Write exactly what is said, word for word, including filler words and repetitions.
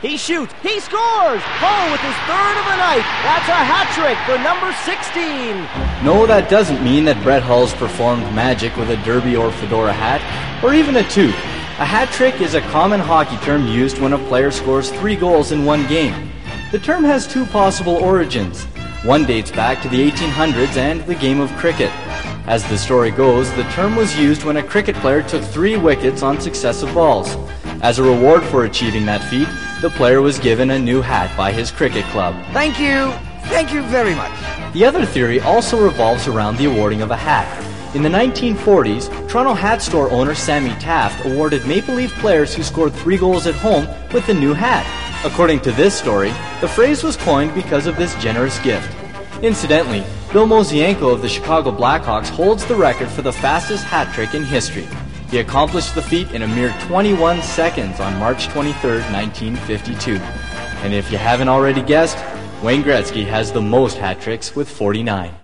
He shoots. He scores. Oh, with his third of the night. That's a hat trick for number sixteen. No, that doesn't mean that Brett Hulse performed magic with a derby or fedora hat, or even a toque. A hat trick is a common hockey term used when a player scores three goals in one game. The term has two possible origins. One dates back to the eighteen hundreds and the game of cricket. As the story goes, the term was used when a cricket player took three wickets on successive balls. As a reward for achieving that feat, the player was given a new hat by his cricket club. Thank you. Thank you very much. The other theory also revolves around the awarding of a hat. In the nineteen forties, Toronto hat store owner Sammy Taft awarded Maple Leaf players who scored three goals at home with the new hat. According to this story, the phrase was coined because of this generous gift. Incidentally, Bill Mosienko of the Chicago Blackhawks holds the record for the fastest hat trick in history. He accomplished the feat in a mere twenty-one seconds on March twenty-third, nineteen fifty-two. And if you haven't already guessed, Wayne Gretzky has the most hat tricks with forty-nine.